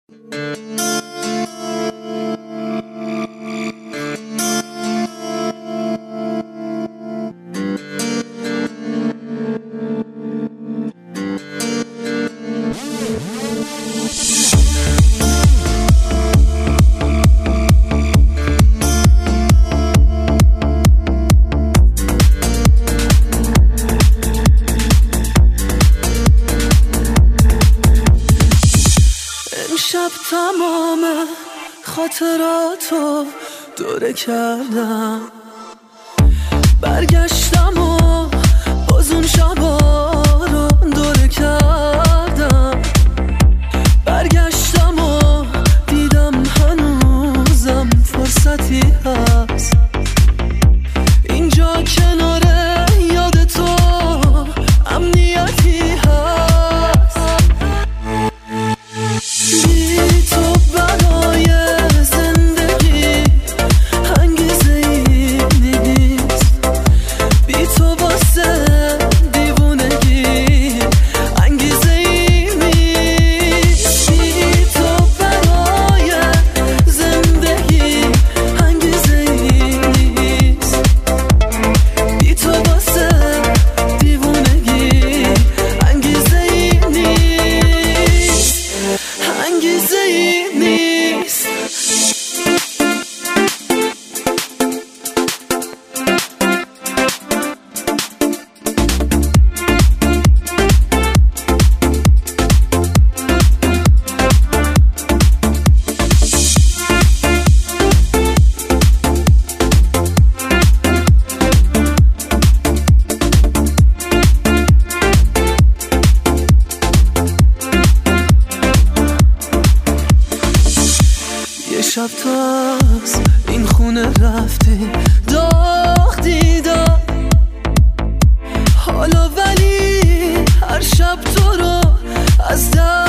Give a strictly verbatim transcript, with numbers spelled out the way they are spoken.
شب تمام خاطراتو دوره کردم، برگشتم و باز اون شبا رو دوره کردم، برگشتم و دیدم هنوزم فرصتی هست اینجا کنار یاد تو، امنیتی هست. بی تو برای زندگی انگیزه ای نیست، بی تو واسه دیوونگی انگیزه ای نیست، بی تو برای زندگی انگیزه ای نیست، بی تو واسه دیوونگی انگیزه ای نیست، انگیزه ای نیست. یه شب تو از این خونه رفتی، داغ دیدم حالا، ولی هر شب تو رو از دست